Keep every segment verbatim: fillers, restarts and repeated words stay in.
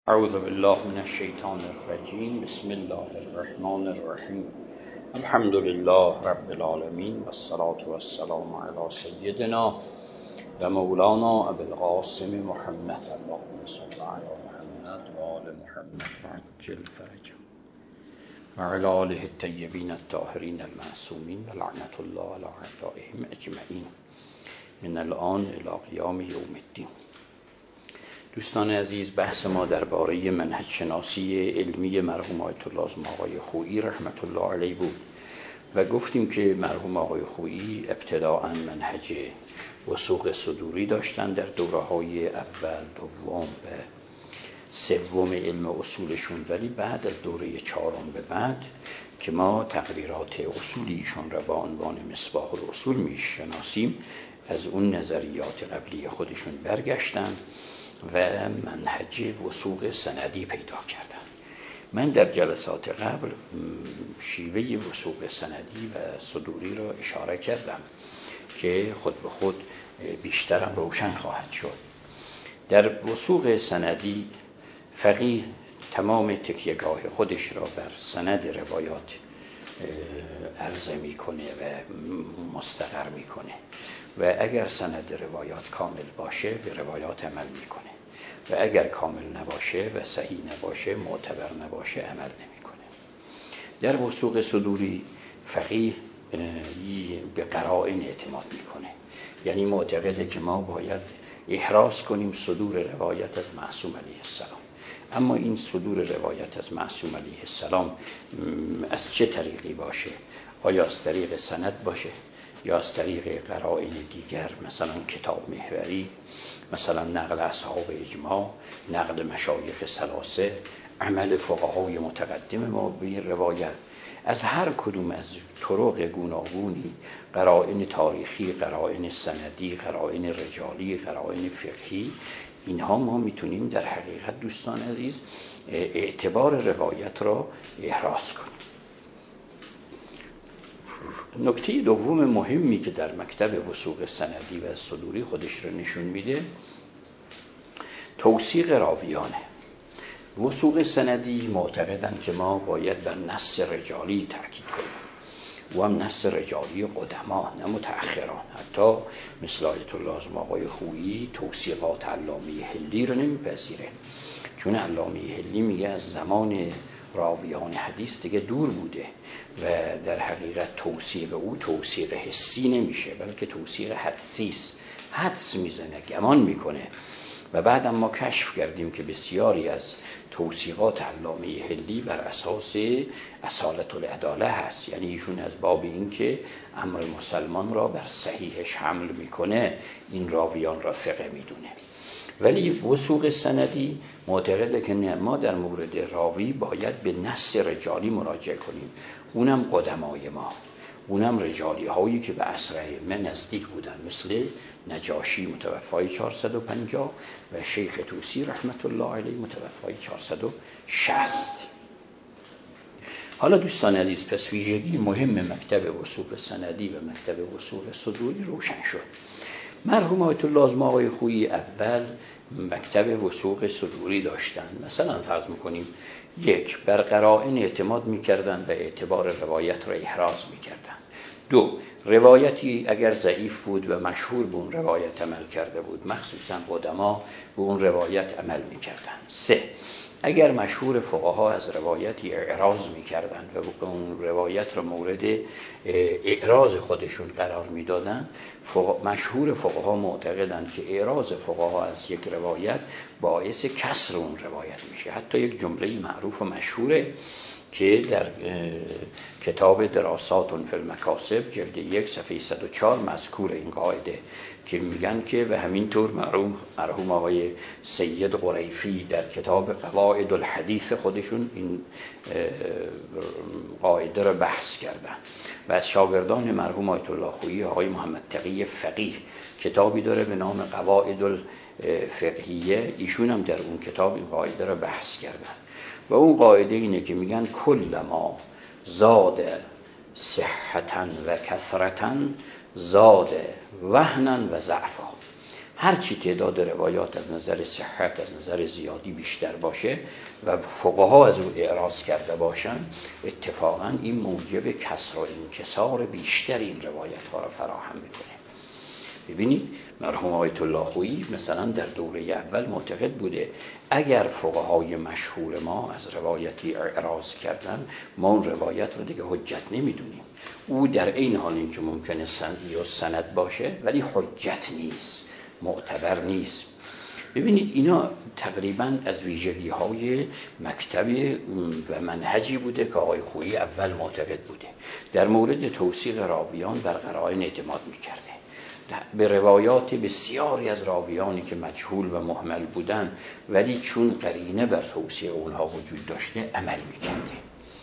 اعوذ بالله من الشیطان الرجیم. بسم الله الرحمن الرحیم. الحمد لله رب العالمین و الصلاة و السلام علی سیدنا و مولانا ابی القاسم محمد. اللهم صل علی محمد و آل محمد و عجل فرجهم و علی آله الطیبین الطاهرین المعصومین و لعنت الله علی اعدائهم اجمعین من الان الی قیام یوم الدین. دوستان عزیز، بحث ما درباره منهج شناسی علمی مرحوم آیت الله آقای خویی رحمت الله علیه بود و گفتیم که مرحوم آقای خویی ابتداءً منهج وثوق صدوری داشتن در دوره‌های اول، دوم و سوم علم اصولشون، ولی بعد از دوره چهارم به بعد که ما تقریرات اصولیشون را با عنوان مصباح الاصول میشناسیم، از اون نظریات قبلی خودشون برگشتن و منهج وثوق سندی پیدا کردن. من در جلسات قبل شیوه وثوق سندی و صدوری را اشاره کردم که خود به خود بیشترم روشن خواهد شد. در وثوق سندی فقیه تمام تکیه‌گاه خودش را بر سند روایات عرضه میکنه و مستقر میکنه و اگر سند روایات کامل باشه به روایات عمل میکنه و اگر کامل نباشه و صحیح نباشه، معتبر نباشه، عمل نمیکنه. در وثوق صدوری فقیه به قرائن اعتماد میکنه، یعنی معتقده که ما باید احراز کنیم صدور روایت از معصوم علیه السلام. اما این صدور روایت از معصوم علیه السلام از چه طریقی باشه؟ آیا از طریق سند باشه یا از طریق قرائن دیگر، مثلا کتاب محوری، مثلا نقل اصحاب اجماع، نقل مشایخ ثلاثه، عمل فقهای متقدم ما به روایت؟ از هر کدوم از طرق گوناگونی، قرائن تاریخی، قرائن سندی، قرائن رجالی، قرائن فقهی، اینها ما میتونیم در حقیقت دوستان عزیز اعتبار روایت را احراز کنیم. نکته دوم مهمی که در مکتب وثوق سندی و صدوری خودش رو نشون میده توثیق راویانه. وثوق سندی معتقدن که ما باید بر نص رجالی تاکید کنیم و هم نص رجالی قدما، نه متأخران. حتی مثل آیت الله آقای خویی توثیقات علامه حلی رو نمیپذیره، چون علامه حلی میگه از زمان راویان حدیث دیگه دور بوده و در حقیقت توثیق او توثیق حسی نمیشه، بلکه توثیق حدسی است. حدس میزنه، گمان میکنه. و بعد ما کشف کردیم که بسیاری از توثیقات علامه حلی بر اساس اصالت العداله هست، یعنی ایشون از باب این که امر مسلمان را بر صحیحش حمل میکنه، این راویان را ثقه میدونه. ولی وثوق سندی معتقده که نه، ما در مورد راوی باید به نص رجالی مراجعه کنیم، اونم قدمای ما، اونم رجالی هایی که به عصر ائمه نزدیک بودن، مثل نجاشی متوفای چهارصد و پنجاه و شیخ طوسی رحمت الله علیه متوفای چهارصد و شصت. حالا دوستان عزیز، پس ویژگی مهم مکتب وثوق سندی و مکتب وثوق صدوری روشن شد. مرحوم آیت الله آقای خویی اول مکتب وثوق صدوری داشتن. مثلا فرض میکنیم یک، بر قرائن اعتماد میکردن و اعتبار روایت را احراز میکردن. دو، روایتی اگر ضعیف بود و مشهور به اون روایت عمل کرده بود، مخصوصا قدما به اون روایت عمل میکردن. سه، اگر مشهور فقها از روایتی اعراض میکردن و به اون روایت را مورد اعراض خودشون قرار میدادن، فقه... مشهور فقها معتقدند که اعراض فقها از یک روایت باعث کسر اون روایت میشه. حتی یک جمله معروف و مشهوره که در کتاب دراسات فی المکاسب جلد یک صفحه صد و چهار مذکور این قاعده که میگن که و همینطور مرحوم مرحوم آقای سید قریفی در کتاب قواعد الحدیث خودشون این قاعده را بحث کردن و از شاگردان مرحوم آیت الله خویی آقای محمد تقی فقیه کتابی داره به نام قواعد الفقهیه، ایشون هم در اون کتاب این قاعده را بحث کردن و اون قاعده اینه که میگن کل ما زاد صحتن و کثرتن زاد وهنن و ضعفا. هرچی تعداد روایات از نظر صحت از نظر زیادی بیشتر باشه و فقها از او اعراض کرده باشن، اتفاقا این موجب کسر و انکسار بیشتر این روایت ها را فراهم میکنه. ببینید مرحوم آیت الله خویی مثلا در دوره اول معتقد بوده اگر فقهای مشهور ما از روایتی اعراض کردن، ما اون روایت رو دیگه حجت نمیدونیم. او در این حال این که ممکنه سند یا سند باشه ولی حجت نیست، معتبر نیست. ببینید اینا تقریبا از ویژگی های مکتب و منهجی بوده که آقای خویی اول معتقد بوده. در مورد توثیق راویان بر قرائن اعتماد میکرده، به روایات بسیاری از راویانی که مجهول و مهمل بودن ولی چون قرینه بر توثیق اونها وجود داشته عمل میکرده.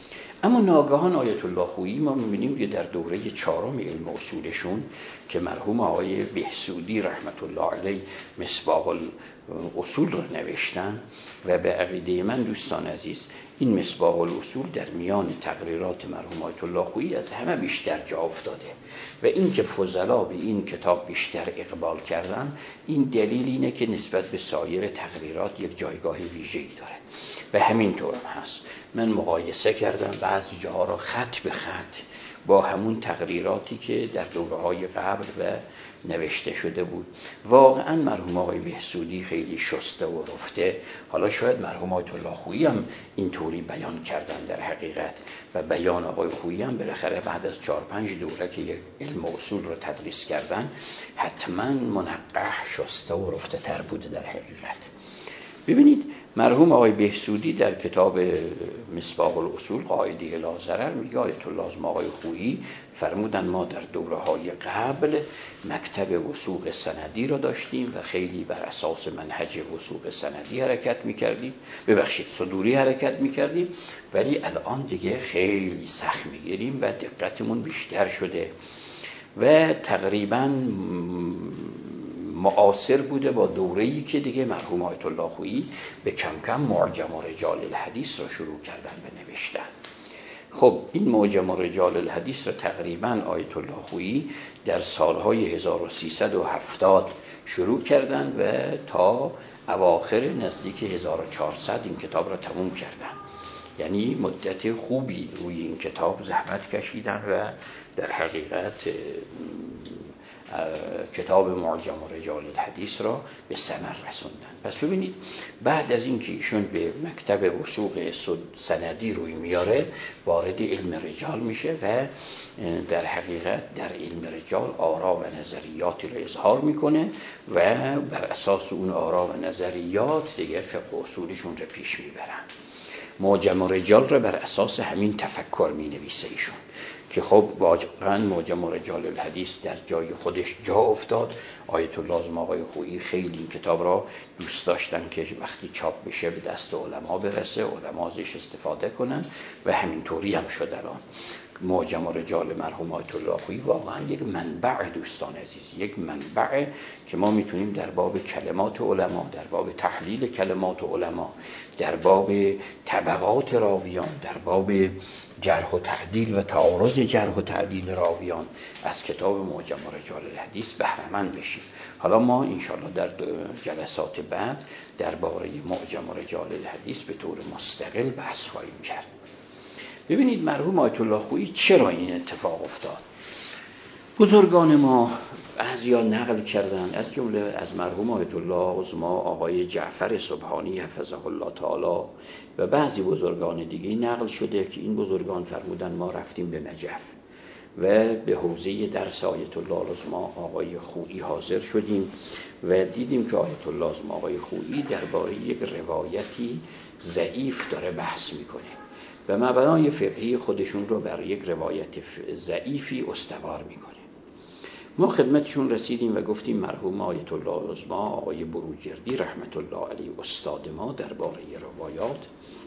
اما ناگهان آیت الله خویی ما میبینیم که در دوره چهارم علم اصولشون که مرحوم آقای بهسودی رحمت الله علیه مصباح الاصول رو نوشتن و به عقیده من دوستان عزیز این مصباح الاصول در میان تقریرات مرحوم آیت الله خویی از همه بیشتر جا افتاده و این که فضلا به این کتاب بیشتر اقبال کردن، این دلیل اینه که نسبت به سایر تقریرات یک جایگاه ویژه‌ای داره و همینطور هم هست. من مقایسه کردم بعضی جاها را خط به خط با همون تقریراتی که در دوره‌های قبل و نوشته شده بود. واقعا مرحوم آقای بهسودی خیلی شسته و رفته. حالا شاید مرحوم آیت الله خویی هم اینطوری بیان کردن در حقیقت و بیان آقای خویی هم بالاخره بعد از چهار پنج دوره که یک علم اصول رو تدریس کردن حتما منقح شسته و رفته تر بوده در حقیقت. ببینید مرحوم آقای بهسودی در کتاب مصباح الاصول قاعده لا ضرر میگه آیت الله آقای خویی فرمودن ما در دوره‌های قبل مکتب وثوق سندی را داشتیم و خیلی بر اساس منهج وثوق سندی حرکت میکردیم، ببخشید صدوری حرکت میکردیم، ولی الان دیگه خیلی سخت میگیریم و دقتمون بیشتر شده و تقریباً معاصر بوده با دوره‌ای که دیگه مرحوم آیت الله خویی به کم کم معجم و رجال الحدیث را شروع کردن به نوشتن. خب این معجم و رجال الحدیث را تقریباً آیت الله خویی در سالهای هزار و سیصد و هفتاد شروع کردن و تا اواخر نزدیک هزار و چهارصد این کتاب را تموم کردن. یعنی مدت خوبی روی این کتاب زحمت کشیدن و در حقیقت کتاب معجم و رجال الحدیث را به ثمر رسوندن. پس ببینید بعد از اینکه ایشون به مکتب وثوق سندی روی میاره وارد علم رجال میشه و در حقیقت در علم رجال آرا و نظریاتی را اظهار میکنه و بر اساس اون آرا و نظریات دیگه فقه اصولشون را پیش میبرن. معجم و رجال را بر اساس همین تفکر می نویسه ایشون که خب واقعا معجم و رجال الحدیث در جای خودش جا افتاد. آیت الله آقای خویی خیلی این کتاب را دوست داشتن که وقتی چاپ بشه به دست علما برسه، علما ازش استفاده کنن و همینطوری هم شد. الان معجم و رجال مرحوم آیت الله خویی واقعا یک منبع دوستان عزیز، یک منبع که ما میتونیم در باب کلمات علما، در باب تحلیل کلمات علما، در باب طبقات راویان، در باب جرح و تعدیل و تعارض جرح و تعدیل راویان از کتاب معجم و رجال الحدیث بهره مند بشیم. حالا ما انشاءالله در جلسات بعد درباره معجم و رجال الحدیث به طور مستقل بحث خواهیم کرد. ببینید مرحوم آیت الله خویی چرا این اتفاق افتاد؟ بزرگان ما بعضیا نقل کردن، از جمله از مرحوم آیت الله عظما آقای جعفر سبحانی حفظه الله تعالی و بعضی بزرگان دیگه نقل شده که این بزرگان فرمودن ما رفتیم به نجف و به حوزه درس آیت الله عظما آقای خویی حاضر شدیم و دیدیم که آیت الله عظما آقای خویی درباره یک روایتی ضعیف داره بحث میکنه و مبنای فقهی خودشون رو بر یک روایت ضعیفی استوار میکنه. ما خدمتشون رسیدیم و گفتیم مرحوم آیت الله عظما آقای بروجردی رحمت الله علیه استاد ما درباره روایات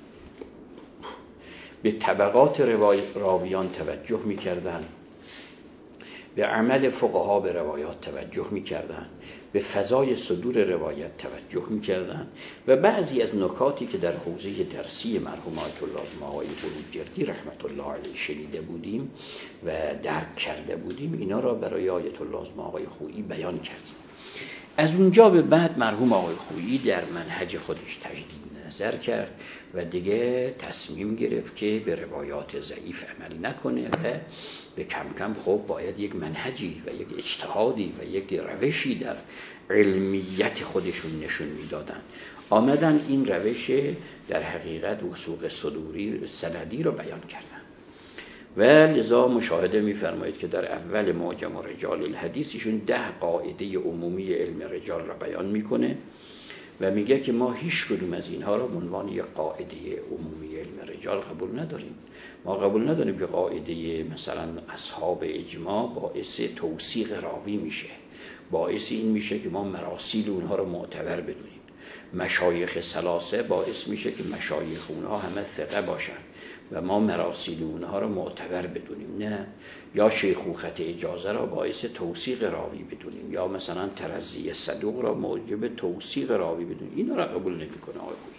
به طبقات راویان توجه میکردن، به عمل فقها به روایات توجه میکردن، به فضای صدور روایت توجه میکردن و بعضی از نکاتی که در حوزه درسی مرحوم آیت الله عظما آقای بروجردی رحمت الله علیه شنیده بودیم و درک کرده بودیم، اینا را برای آیت الله عظما آقای خویی بیان کردیم. از اونجا به بعد مرحوم آقای خویی در منهج خودش تجدید نظر کرد و دیگه تصمیم گرفت که به روایات ضعیف عمل نکنه و به کم کم خب باید یک منهجی و یک اجتهادی و یک روشی در علمیت خودشون نشون میدادن. آمدن این روش در حقیقت وثوق صدوری سندی رو بیان کردن و لذا مشاهده می‌فرمایید که در اول معجم رجال الحدیث ایشون ده قاعده عمومی علم رجال را بیان میکنه و میگه که ما هیچ کدوم از اینها را به عنوان یک قاعده عمومی علم رجال قبول نداریم. ما قبول نداریم که قاعده مثلا اصحاب اجماع باعث توثیق راوی میشه، باعث این میشه که ما مراسیل اونها رو معتبر بدونیم. مشایخ ثلاثه باعث میشه که مشایخ اونها همه ثقه باشن و ما مراسیل اونها رو معتبر بدونیم. نه، یا شیخوخت اجازه را باعث توثیق راوی بدونیم یا مثلا ترضی صدوق را موجب توثیق راوی بدونیم. اینا را قبول نمیکنه آقای خویی.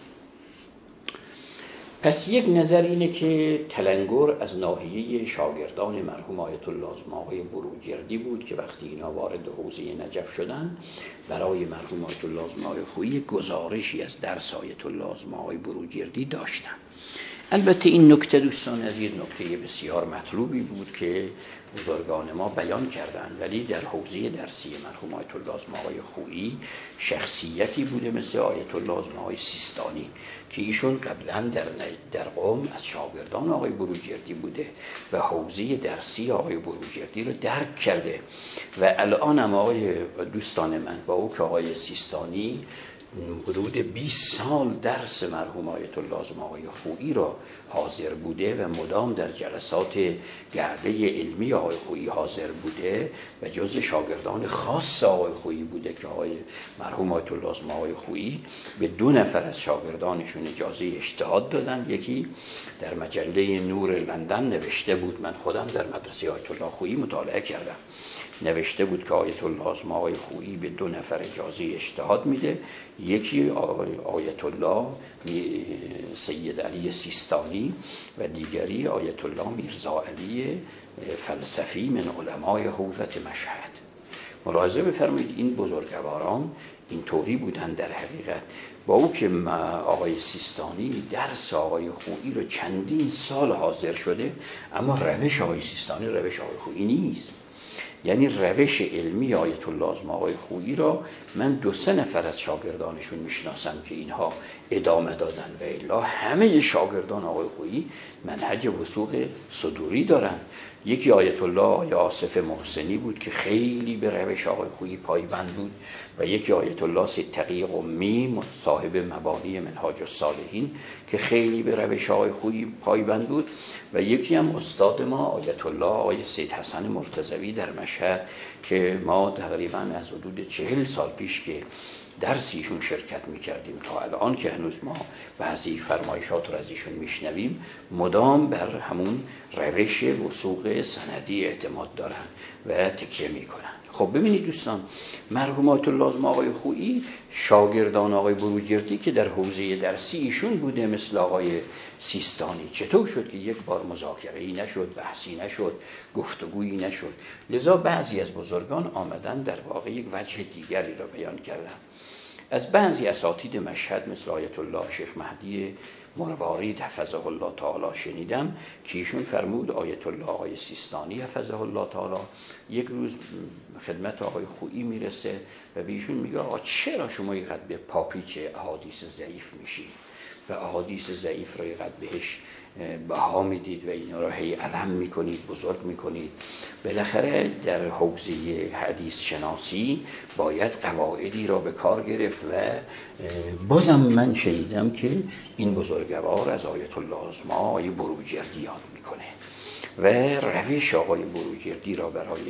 پس یک نظر اینه که تلنگر از ناحیه شاگردان مرحوم آیت الله آقای بروجردی بود که وقتی اینا وارد حوزه نجف شدن برای مرحوم آیت الله آقای خویی گزارشی از درس آیت الله آقای بروجردی داشتن. البته این نکته دوستان عزیز نکته بسیار مطلوبی بود که بزرگان ما بیان کردند، ولی در حوزه درسی مرحوم آیت الله آقای خویی شخصیتی بوده مثل آیت الله آقای سیستانی که ایشون قبلا در در قم از شاگردان آقای بروجردی بوده و حوزه درسی آقای بروجردی رو درک کرده و الان هم آقای دوستان من با او که آقای سیستانی حدود بیست سال درس مرحوم آیت الله آقای خویی را حاضر بوده و مدام در جلسات گرده علمی آقای خویی حاضر بوده و جزء شاگردان خاص آقای خویی بوده که آقای مرحوم آیت الله آقای خویی به دو نفر از شاگردانشون اجازه اجتهاد دادن. یکی در مجله نور لندن نوشته بود، من خودم در مدرسه آیت الله خویی مطالعه کردم، نوشته بود که آیت الله آقای خویی به دو نفر اجازه اجتهاد میده، یکی آیت الله سید علی سیستانی و دیگری آیت الله میرزا علی فلسفی من علمای حوزه مشهد. ملاحظه بفرمایید این بزرگواران این طوری بودن در حقیقت، با او که آقای سیستانی درس آقای خویی رو چندین سال حاضر شده اما روش آقای سیستانی روش آقای خویی نیست. یعنی روش علمی آیت الله آقای خویی را من دو سه نفر از شاگردانشون میشناسم که اینها ادامه دادن و الا همه شاگردان آقای خویی منهج وثوق صدوری دارن. یکی آیت الله آقای آصف محسنی بود که خیلی به روش آقای خویی پایبند بود و یکی آیت الله سید تقی قمی صاحب مبانی منهاج الصالحین که خیلی به روش آقای خویی پایبند بود و یکی هم استاد ما آیت الله آقای سید حسن مرتضوی در مشهد که ما تقریبا از حدود چهل سال پیش که درسیشون شرکت میکردیم تا الان که هنوز ما بعضی فرمایشات رو از ایشون میشنویم مدام بر همون روش وثوق سندی اعتماد دارن و تکیه میکنن. خب ببینید دوستان، مرحوم آیت الله آقای خویی شاگردان آقای بروجردی که در حوزه درسی ایشون بوده مثل آقای سیستانی چطور شد که یک بار مذاکره‌ای نشد، بحثی نشد، گفتگویی نشد؟ لذا بعضی از بزرگان آمدن در واقع یک وجه دیگری را بیان کردن. از بعضی اساتید مشهد مثل آیت الله شیخ مهدی مروارید حفظه الله تعالی شنیدم که ایشون فرمود آیت الله آقای سیستانی حفظه الله تعالی یک روز خدمت آقای خویی میرسه و به ایشون میگه آقا چرا شما اینقدر به پاپیچ احادیث ضعیف میشید و احادیث ضعیف رو اینقدر بهش بها میدید و اینا رو هی علم میکنید، بزرگ میکنید؟ بالاخره در حوزه حدیث شناسی باید قواعدی را به کار گرفت و بازم من شنیدم که این بزرگوار از آیت الله آقای بروجردی یاد میکنه و روش آقای بروجردی را برای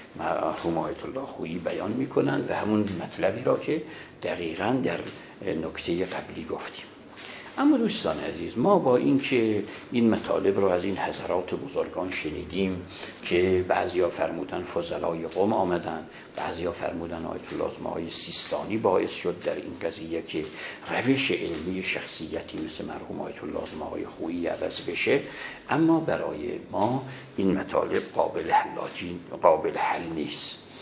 مرحوم آیت الله خویی بیان میکنند و همون مطلبی را که دقیقاً در نکته قبلی گفتیم. اما دوستان عزیز، ما با این که این مطالب رو از این حضرات بزرگان شنیدیم که بعضیا فرمودن فضلای قم آمدن، بعضیا فرمودن آیت الله آقای سیستانی باعث شد در این قضیه که روش علمی شخصیتی مثل مرحوم آیت الله آقای خویی عوض بشه، اما برای ما این مطالب قابل حل قابل حل نیست.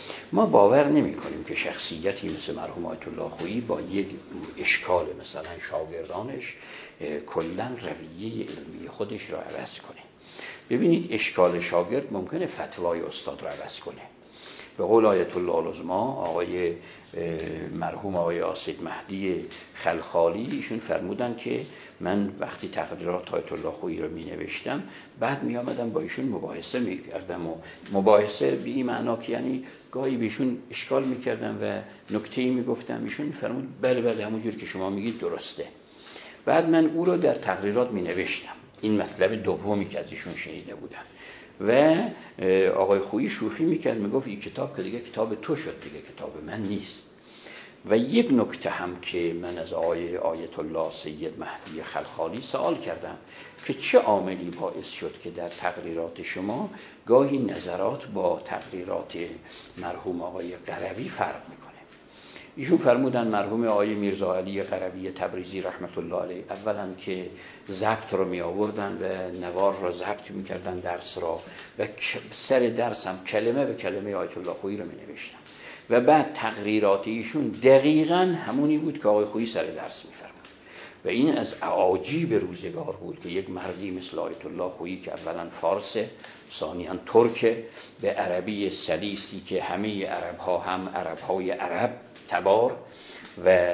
ما باور نمی کنیم که شخصیتی مثل مرحوم آیت الله خویی با یک اشکال مثلا شاگردانش کلا رویه علمی خودش را عوض کنه. ببینید اشکال شاگرد ممکنه فتوای استاد را عوض کنه. به قول آیت الله العظمی آقای مرحوم آقای آسید مهدی خلخالی، ایشون فرمودن که من وقتی تقریرات آیت الله خویی رو می نوشتم بعد می آمدم با ایشون مباحثه می کردم و مباحثه به این معنا که یعنی گاهی بهشون اشکال می کردم و نکته‌ای می گفتم، ایشون فرمود بله بله همونجور که شما میگید درسته. بعد من او رو در تقریرات می نوشتم. این مطلب دومی که از ایشون شنیده بودم. و آقای خویی شوخی میکرد، میگفت این کتاب که دیگه کتاب تو شد، دیگه کتاب من نیست. و یک نکته هم که من از آقای آیت الله سید مهدی خلخالی سوال کردم که چه عاملی باعث شد که در تقریرات شما گاهی نظرات با تقریرات مرحوم آقای قروی فرق میکنه. ایشون فرمودن مرحوم آقای میرزا علی قروی تبریزی رحمت الله علیه اولا که ضبط رو می آوردن و نوار رو ضبط می کردن درس را و سر درس هم کلمه به کلمه آیت الله خویی رو می نوشتن و بعد تقریرات ایشون دقیقاً همونی بود که آقای خویی سر درس می فرمود و این از عجایب روزگار بود که یک مردی مثل آیت الله خویی که اولا فارس، ثانیاً ترک، به عربی سلیسی که همه عرب ها هم عرب های عرب تبار و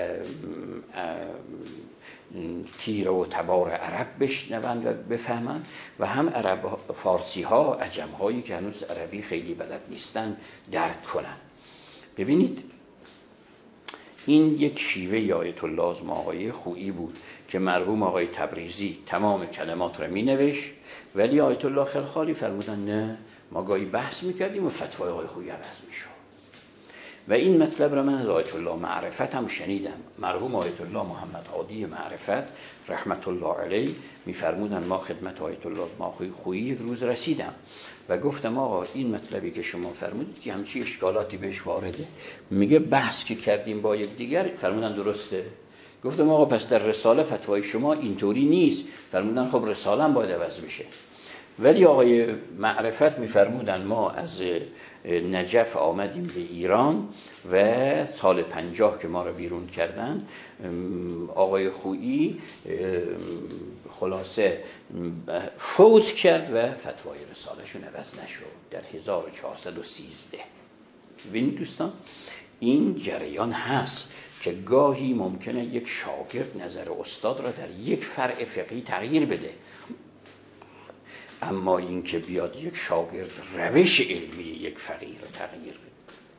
تیره و تبار عرب بشنوند و بفهمند و هم عرب فارسی ها عجم هایی که هنوز عربی خیلی بلد نیستن درک کنند. ببینید این یک شیوه آیت الله آقای خویی بود که مرحوم آقای تبریزی تمام کلمات را می نوشت، ولی آیت الله خلخالی فرمودن نه، ما گاهی بحث می کردیم و فتوای آقای خویی عوض می شد. و این مطلب را من از آیت الله معرفت هم شنیدم. مرحوم آیت الله محمد عادی معرفت رحمت الله علیه می‌فرمودند ما خدمت آیت الله ما خویی یک روز رسیدم و گفتم آقا این مطلبی که شما فرمودید که همچی اشکالاتی بهش وارده، میگه بحث که کردیم با یک دیگر. فرمودن درسته. گفتم آقا پس در رساله فتوای شما اینطوری نیست. فرمودن خب رساله هم باید عوض بشه. ولی آقای معرفت می‌فرمودن ما از نجف آمدیم به ایران و سال پنجاه که ما رو بیرون کردن آقای خویی خلاصه فوت کرد و فتوای رسالهشون عوض نشد در هزار و چهارصد و سیزده. ببینید دوستان این جریان هست که گاهی ممکنه یک شاگرد نظر استاد را در یک فرع فقهی تغییر بده، اما این که بیاد یک شاگرد روش علمی یک فقیه رو تغییر بده،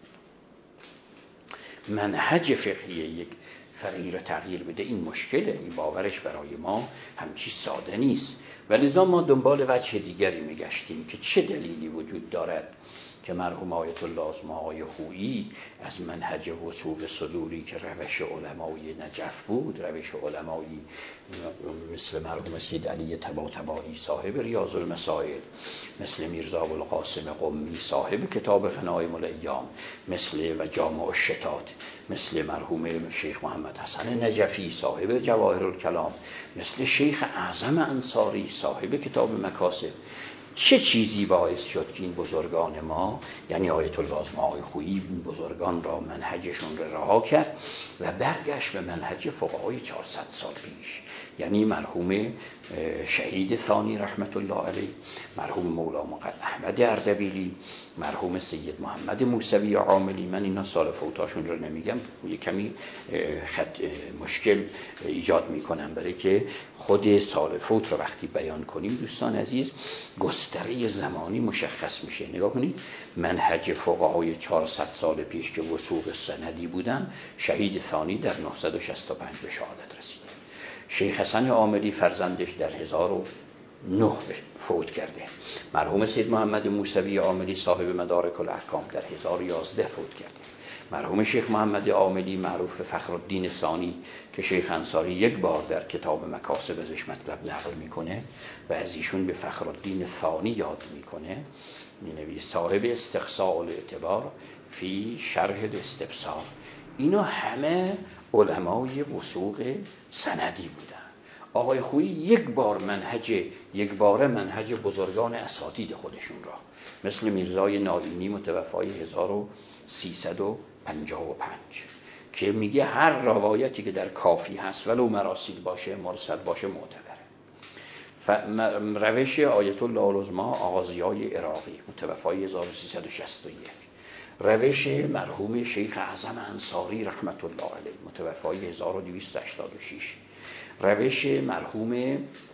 منهج فقهی یک فقیه رو تغییر بده، این مشکله. این باورش برای ما همچی ساده نیست و لذا ما دنبال وجه دیگری میگشتیم که چه دلیلی وجود دارد که مرحوم آیت الله آقای خویی از منهج وثوق صدوری که روش علمای نجف بود، روش علمایی مثل مرحوم سید علی طباطبایی صاحب ریاض المسائل، مثل میرزا ابوالقاسم قمی صاحب کتاب غنایم الایام، مثل و جامع الشتات، مثل مرحوم شیخ محمد حسن نجفی صاحب جواهر الکلام، مثل شیخ اعظم انصاری صاحب کتاب مکاسب، چه چیزی باعث شد که این بزرگان ما یعنی آیت الله آقای خویی این بزرگان را منهجشون را رها کرد و برگشت به منهج فقهای چهارصد سال پیش، یعنی مرحوم شهید ثانی رحمت الله علیه، مرحوم مولا مقدم احمد اردبیلی، مرحوم سید محمد موسوی عاملی. من اینا سال فوتاشون رو نمیگم، یه کمی خط مشکل ایجاد میکنم برای که خود سال فوت رو وقتی بیان کنیم دوستان عزیز گستره زمانی مشخص میشه. نگاه کنید منهج فقهای چهارصد سال پیش که وثوق سندی بودن، شهید ثانی در نهصد و شصت و پنج به شهادت رسیده، شیخ حسن عاملی فرزندش در هزار و نه فوت کرده، مرحوم سید محمد موسوی عاملی صاحب مدارک الاحکام در هزار و یازده فوت کرده، مرحوم شیخ محمد عاملی معروف فخرالدین ثانی که شیخ انصاری یک بار در کتاب مکاسب ازش مطلب نقل میکنه و از ایشون به فخرالدین ثانی یاد میکنه، مینویسه صاحب استقصاء الاعتبار فی شرح الاستبصار. اینا همه علمای وثوق سندی بودن. آقای خویی یک بار منهج یک باره منهج بزرگان اساتید خودشون را مثل میرزای نائینی متوفای هزار و سیصد و پنجاه و پنج که میگه هر روایتی که در کافی هست ولو مراسیل باشه مرسل باشه معتبره. روش آیت الله العظمی آغازیای عراقی متوفای هزار و سیصد و شصت و یک، روش مرحوم شیخ اعظم انصاری رحمت الله علیه متوفای هزار و دویست و هشتاد و شش، روش مرحوم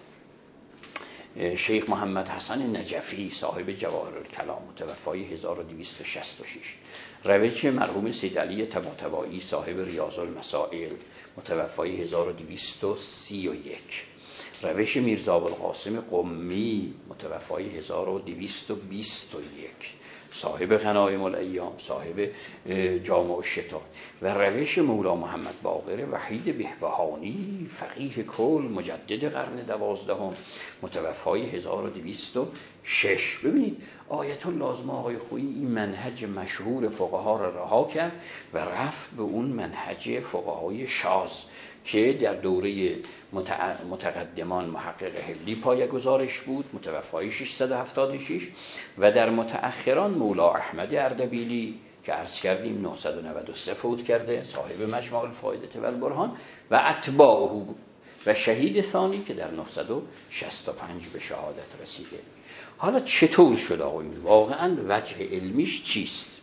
شیخ محمد حسن نجفی صاحب جواهر الکلام متوفای هزار و دویست و شصت و شش، روش مرحوم سید علی طباطبایی صاحب ریاض المسائل متوفای هزار و دویست و سی و یک، روش میرزا ابوالقاسم قمی متوفای هزار و دویست و بیست و یک صاحب غنایم الایام صاحب جامع الشتات، و روش مولا محمد باقر وحید بهبهانی فقیه کل مجدد قرن دوازدهم متوفای هزار و دویست و شش. ببینید آیت الله العظمی آقای خویی این منهج مشهور فقها را رها کرد و رفت به اون منهج فقهای شاذ که در دوره متقدمان محقق حلی پایه‌گذارش بود متوفای ششصد و هفتاد و شش، و در متأخران مولا احمد اردبیلی که عرض کردیم نهصد و نود و سه فوت کرده صاحب مجموع الفائده و البرهان، و اتباعه بود و شهید ثانی که در نهصد و شصت و پنج به شهادت رسیده. حالا چطور شد آقایون؟ واقعا وجه علمیش چیست؟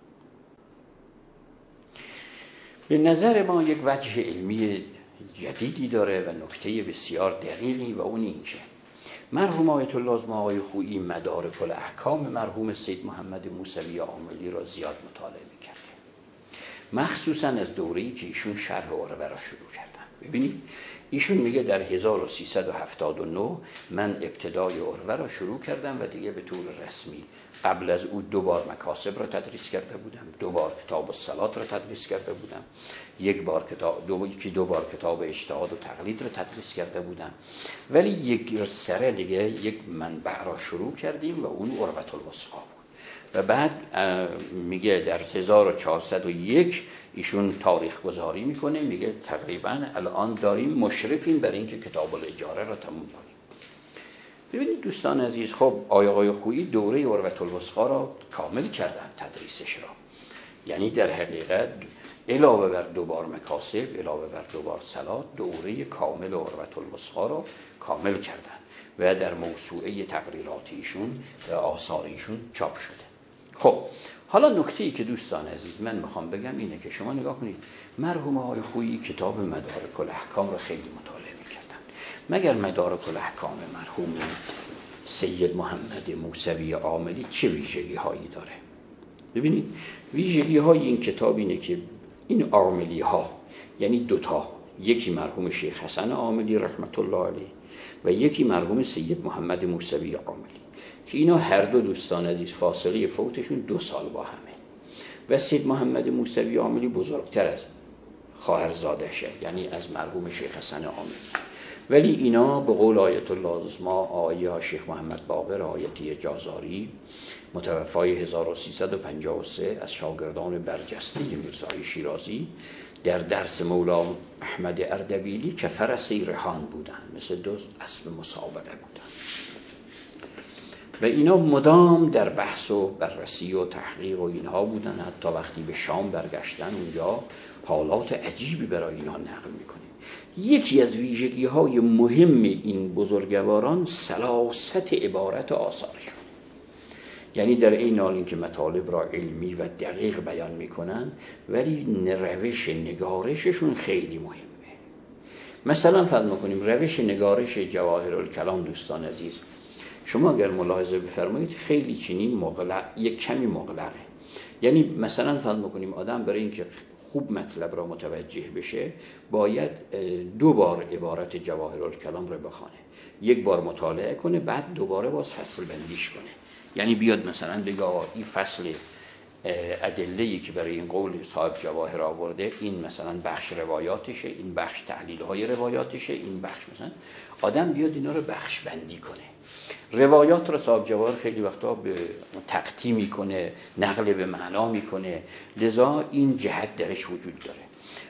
به نظر ما یک وجه علمی جدیدی داره و نکته بسیار دقیقی، و اون این که مرحوم آیت الله العظمی آقای خویی مدارک الاحکام مرحوم سید محمد موسوی عاملی را زیاد مطالعه می‌کرده، مخصوصا از دوره‌ای که ایشون شرح عروه را شروع کردن. ببینید ایشون میگه در هزار و سیصد و هفتاد و نه من ابتدای عروه را شروع کردم و دیگه به طور رسمی قبل از او دو بار مکاسب را تدریس کرده بودم، دو بار کتاب الصلات را تدریس کرده بودم، یک بار کتاب دو یکی دو بار کتاب اجتهاد و تقلید را تدریس کرده بودم، ولی یک سره دیگه یک منبع را شروع کردیم و اون عروة الوثقی بود. و بعد میگه در هزار و چهارصد و یک ایشون تاریخ گذاری میکنه، میگه تقریبا الان داریم مشرفیم بر اینکه کتاب الاجاره را تموم کنیم. ببینید دوستان عزیز، خب آقای خویی دوره عروة الوثقی را کامل کردن تدریسش را، یعنی در حقیقت علاوه بر دو بار مکاسب علاوه بر دو بار صلات دوره کامل عروة الوثقی را کامل کردن و در موسوعه تقریراتیشون و آثاریشون چاپ شده. خب حالا نکته‌ای که دوستان عزیز من میخوام بگم اینه که شما نگاه کنید، مرحوم آقای خویی کتاب مدارک الاحکام را خیلی مطالعه میکردن. مگر مدارک الاحکام مرحوم سید محمد موسوی عاملی چه ویژگی هایی داره؟ ببینید ویژگی های این کتاب اینه که این عاملی ها، یعنی دوتا، یکی مرحوم شیخ حسن عاملی رحمت الله علیه و یکی مرحوم سید محمد موسوی عاملی، که اینا هر دو دوستان عزیز فاصله فوتشون دو سال با همه، و سید محمد موسوی عاملی بزرگتر از خواهرزادشه، یعنی از مرحوم شیخ حسن عاملی، ولی اینا به قول آیت الله العظمی آیه شیخ محمد باقر آیتی جازاری متوفای هزار و سیصد و پنجاه و سه از شاگردان برجسته میرزای شیرازی در درس مولا احمد اردبیلی که فرسی رهان بودن، مثل دو اسب مسابقه بودن، و اینا مدام در بحث و بررسی و تحقیق و اینها بودن، حتی وقتی به شام برگشتن اونجا حالات عجیبی برای اینا نقل میکنه. یکی از ویژگی های مهم این بزرگواران سلاست عبارت آثارشون، یعنی در این حال این که مطالب را علمی و دقیق بیان میکنن ولی روش نگارششون خیلی مهمه. مثلا فرض میکنیم روش نگارش جواهر الکلام دوستان عزیز، شما اگر ملاحظه بفرمایید خیلی چنین مغلق، یک کمی مغلقه. یعنی مثلا فرض میکنیم آدم برای اینکه خوب مطلب را متوجه بشه باید دو بار عبارت جواهر الکلام را بخونه، یک بار مطالعه کنه بعد دوباره باز فصل بندیش کنه. یعنی بیاد مثلا بگه این فصل ادله‌ای که برای این قول صاحب جواهر آورده این مثلا بخش روایاتشه، این بخش تحلیل‌های روایاتشه، این بخش مثلا آدم بیاد اینا رو بخش بندی کنه. روایات رو صاحب جواهر خیلی وقتا به تقطیع میکنه، نقل به معنا میکنه، لذا این جهت درش وجود داره.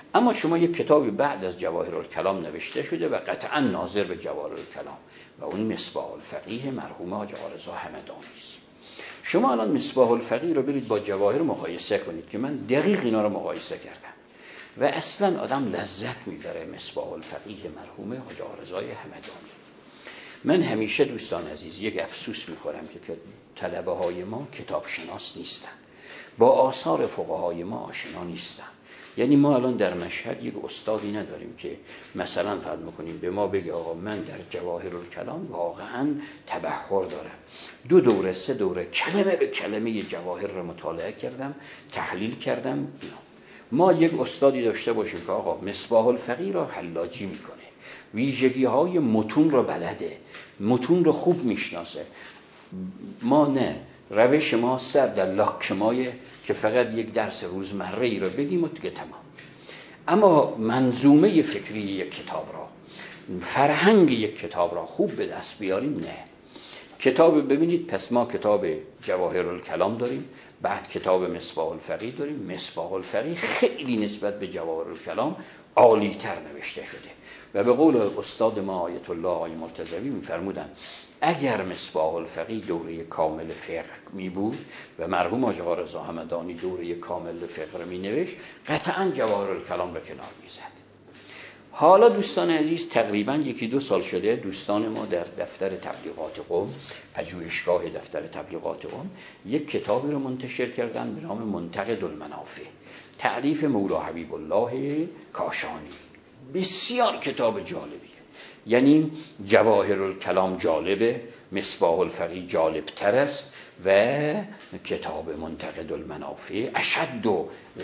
اما شما یک کتابی بعد از جواهرالکلام نوشته شده و قطعا ناظر به جواهرالکلام و اون مصباح الفقیه مرحوم حاج آقا رضا همدانی است. شما الان مصباح الفقیه رو برید با جواهر مقایسه کنید که من دقیق اینا رو مقایسه کردم و اصلا آدم لذت میبره. مصباح الفقیه مرحوم حاج آقا رضا همدانی. من همیشه دوستان عزیز یک افسوس میخورم که طلبه های ما کتاب شناس نیستن، با آثار فقهای ما آشنا نیستن. یعنی ما الان در مشهد یک استادی نداریم که مثلا فرض میکنیم به ما بگه آقا من در جواهرالکلام واقعا تبحر دارم، دو دوره سه دوره کلمه به کلمه جواهر رو مطالعه کردم، تحلیل کردم. اینا ما یک استادی داشته باشیم که آقا مصباح الفقیه را حلاجی میکنه، ویژگی های متون رو بلده، متون رو خوب میشناسه. ما نه، روش ما سر در لاکمایه که فقط یک درس روزمره ای رو بدیم و دیگه تمام. اما منظومه فکری یک کتاب را، فرهنگ یک کتاب را خوب به دست بیاریم نه. کتاب ببینید، پس ما کتاب جواهرالکلام داریم، بعد کتاب مصباح الفقیه داریم. مصباح الفقیه خیلی نسبت به جواهرالکلام عالی‌تر نوشته شده و به قول استاد ما آیت الله آقای مرتضوی می‌فرمودن اگر مصباح الفقیه دوره کامل فقه می بود و مرحوم حاج آقا رضا همدانی دوره کامل فقه می نوشت، قطعاً جواهرالکلام را کنار می‌زد. حالا دوستان عزیز تقریباً یکی دو سال شده دوستان ما در دفتر تبلیغات قم، پژوهشگاه دفتر تبلیغات قم، یک کتابی رو منتشر کردن به نام منتقد المنافع، تألیف مولا حبیب الله کاشانی. بسیار کتاب جالبیه. یعنی جواهرالکلام جالبه، مصباح الفقیه جالب تر است و کتاب منتقد المنافع اشد و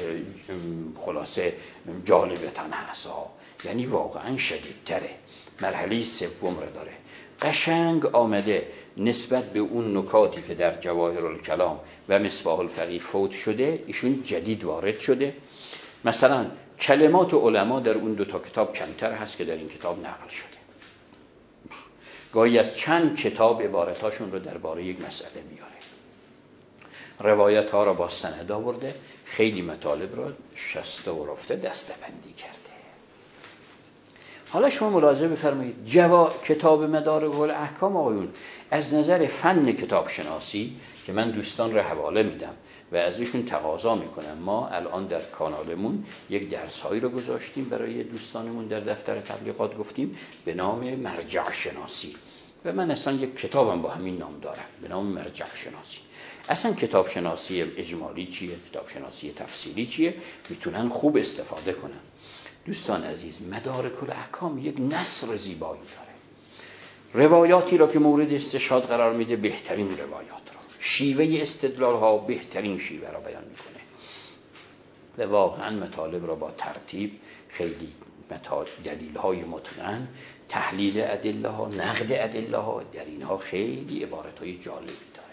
خلاصه جالبتن هست ها. یعنی واقعا شدیدتره، مرحله سوم رو داره، قشنگ آمده نسبت به اون نکاتی که در جواهرالکلام و مصباح الفقیه فوت شده ایشون جدید وارد شده. مثلا کلمات علما در اون دو تا کتاب کمتر هست که در این کتاب نقل شده. گاهی از چند کتاب عبارتاشون رو درباره یک مسئله میاره، روایت ها را با سند آورده، خیلی مطالب را شسته و رفته دسته‌بندی کرده. حالا شما ملاحظه بفرمایید جوا... کتاب مدارک الاحکام آقایون از نظر فن کتاب شناسی که من دوستان را حواله میدم و ازشون تقاضا میکنم، ما الان در کانالمون یک درس‌هایی رو گذاشتیم برای دوستانمون در دفتر تبلیغات، گفتیم به نام مرجع شناسی و من اصلا یک کتابم با همین نام دارم به نام مرجع شناسی. اصلا کتاب شناسی اجمالی چیه، کتاب شناسی تفصیلی چیه، میتونن خوب استفاده کنن. دوستان عزیز مدارک الاحکام یک نثر زیبایی داره، روایاتی را که مورد استشهاد قرار میده بهترین روایات را، شیوه استدلال ها بهترین شیوه را بیان میکنه و واقعا مطالب را با ترتیب خیلی دلیل های متقن، تحلیل ادله ها، نقد ادله ها، در اینها خیلی عبارت های جالبی داره.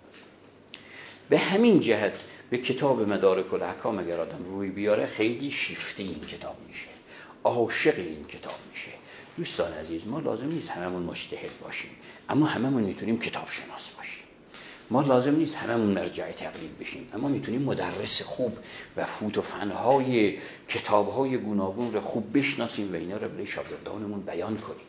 به همین جهت به کتاب مدارک الاحکام اگر آدم روی بیاره خیلی شیفته این کتاب میشه، عاشق این کتاب میشه. دوستان عزیز ما لازم نیست هممون مجتهد باشیم، اما هممون میتونیم کتاب شناس باشیم. ما لازم نیست هممون مرجع تقلید بشیم، اما میتونیم مدرس خوب و فوت و فنهای کتابهای گوناگون رو خوب بشناسیم و اینا رو برای شاگردانمون بیان کنیم.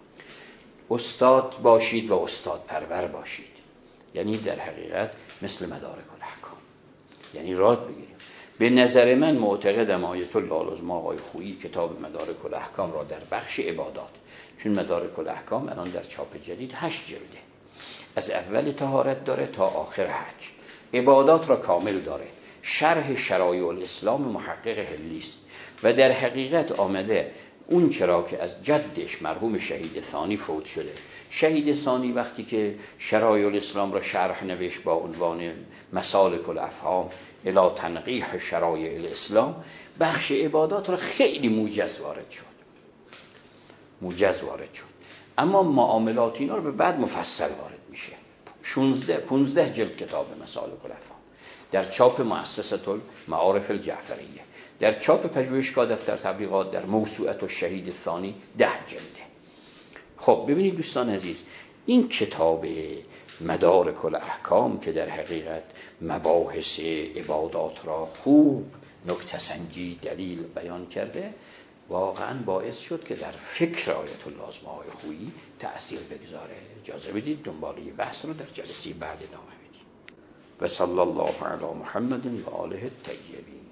استاد باشید و استاد پرور باشید، یعنی در حقیقت مثل مدارک الاحکام، یعنی راد بگیریم. به نظر من معتقدم آیت الله العظمی آقای خویی کتاب مدارک الاحکام را در بخش عبادات، چون مدارک الاحکام الان در چاپ جدید هشت جلده، از اول طهارت داره تا آخر حج، عبادات را کامل داره، شرح شرایع الاسلام محقق هلی است و در حقیقت آمده اون چرا که از جدش مرحوم شهید ثانی فوت شده. شهید ثانی وقتی که شرایع الاسلام را شرح نوشت با عنوان مسالک الافهام الی تنقیح شرایع الاسلام، بخش عبادات را خیلی موجز وارد شد موجز وارد شد اما معاملات اینا رو به بعد مفصل وارد میشه. شانزده پانزده جلد کتاب مسالک الافهام در چاپ مؤسسه المعارف الجعفریه، در چاپ پژوهشگاه دفتر تبلیغات در موسوعه الشهید ثانی ده جلده. خب ببینید دوستان عزیز، این کتاب مدارک الاحکام که در حقیقت مباحث عبادات را خوب نکته سنجی دلیل بیان کرده، واقعا باعث شد که در فکر آیت الله از ماهای خویی تأثیر بگذاره. اجازه بدید دنباله بحث رو در جلسه بعد ادامه بدیم. و صلی الله علی محمد و آله الطیبین.